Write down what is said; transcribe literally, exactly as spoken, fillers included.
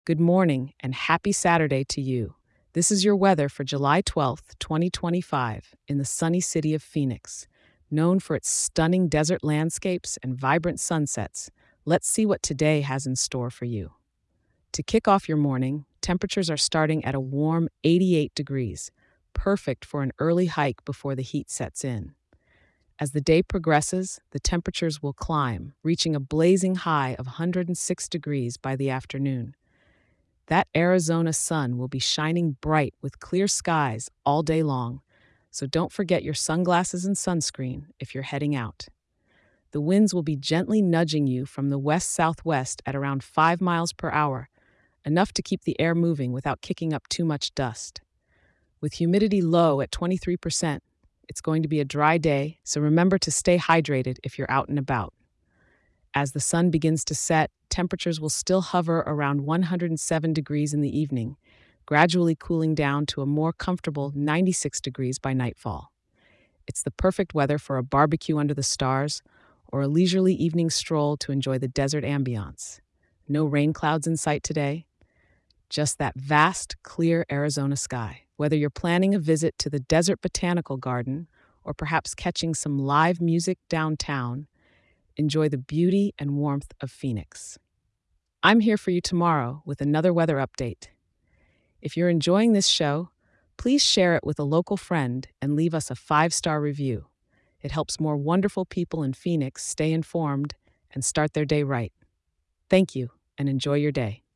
Good morning and happy Saturday to you. This is your weather for July twelfth, twenty twenty-five, in the sunny city of Phoenix. Known for its stunning desert landscapes and vibrant sunsets, let's see what today has in store for you. To kick off your morning, temperatures are starting at a warm eighty-eight degrees, perfect for an early hike before the heat sets in. As the day progresses, the temperatures will climb, reaching a blazing high of one hundred six degrees by the afternoon. That Arizona sun will be shining bright with clear skies all day long, so don't forget your sunglasses and sunscreen if you're heading out. The winds will be gently nudging you from the west-southwest at around five miles per hour, enough to keep the air moving without kicking up too much dust. With humidity low at twenty-three percent, it's going to be a dry day, so remember to stay hydrated if you're out and about. As the sun begins to set, temperatures will still hover around one hundred seven degrees in the evening, gradually cooling down to a more comfortable ninety-six degrees by nightfall. It's the perfect weather for a barbecue under the stars or a leisurely evening stroll to enjoy the desert ambiance. No rain clouds in sight today, just that vast, clear Arizona sky. Whether you're planning a visit to the Desert Botanical Garden or perhaps catching some live music downtown, enjoy the beauty and warmth of Phoenix. I'm here for you tomorrow with another weather update. If you're enjoying this show, please share it with a local friend and leave us a five-star review. It helps more wonderful people in Phoenix stay informed and start their day right. Thank you, and enjoy your day.